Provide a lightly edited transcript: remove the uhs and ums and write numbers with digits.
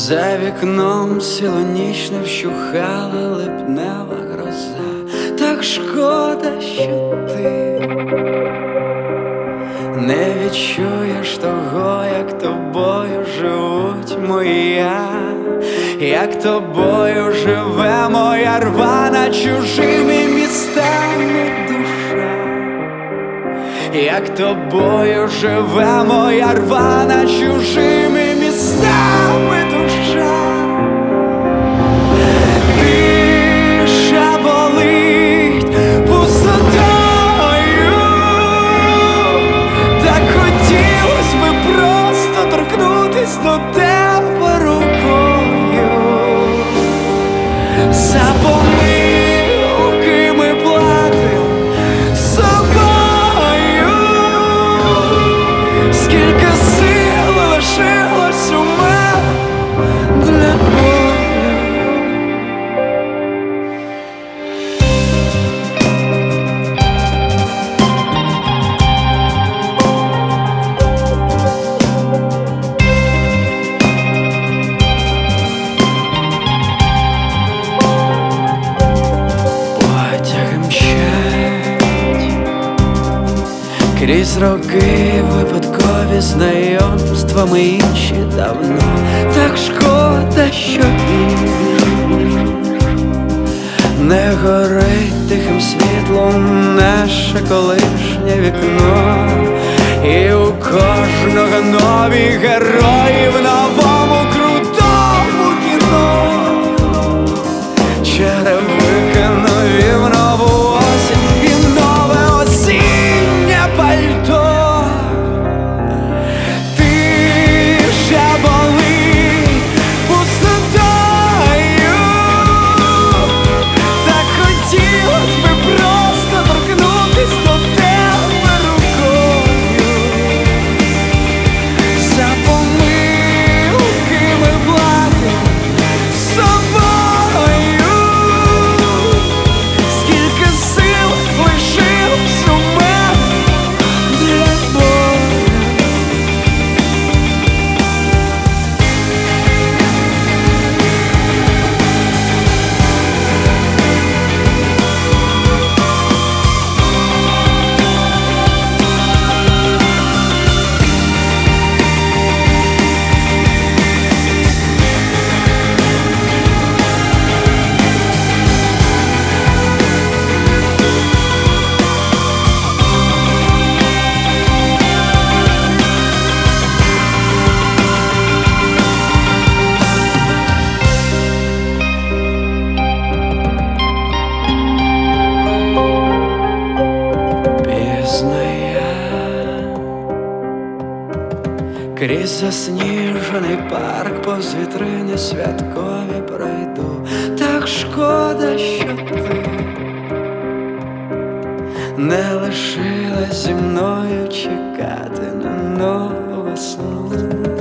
За вікном цілу ніч не вщухала липнева гроза. Так шкода, що ти не відчуєш того, як тобою живуть моя, як тобою живе моя рвана чужими містами душа, як тобою живе моя рвана чужими містами душа. Тиша болить пустотою, так хотілось би просто торкнутись до тебе рукою. За помилки ми платим собою. Скільки сил лишилось у мене для болю. Крізь роки випадкові знайомства ми інші давно. Так шкода, що не горить тихим світлом наше колишнє вікно. І у кожного нові герої в новому крутому кіно. Черевики нові в нову осінь і в нове осіннє пальто. Тиша болить пустотою, так хотілось би просто торкнутись до тебе рукою. За помилки ми платим собою. Скільки сил лишилось у мене для болю. Крізь засніжений парк повз вітрини святкові пройду. Так шкода, що ти не лишилась зі мною чекати на нову весну.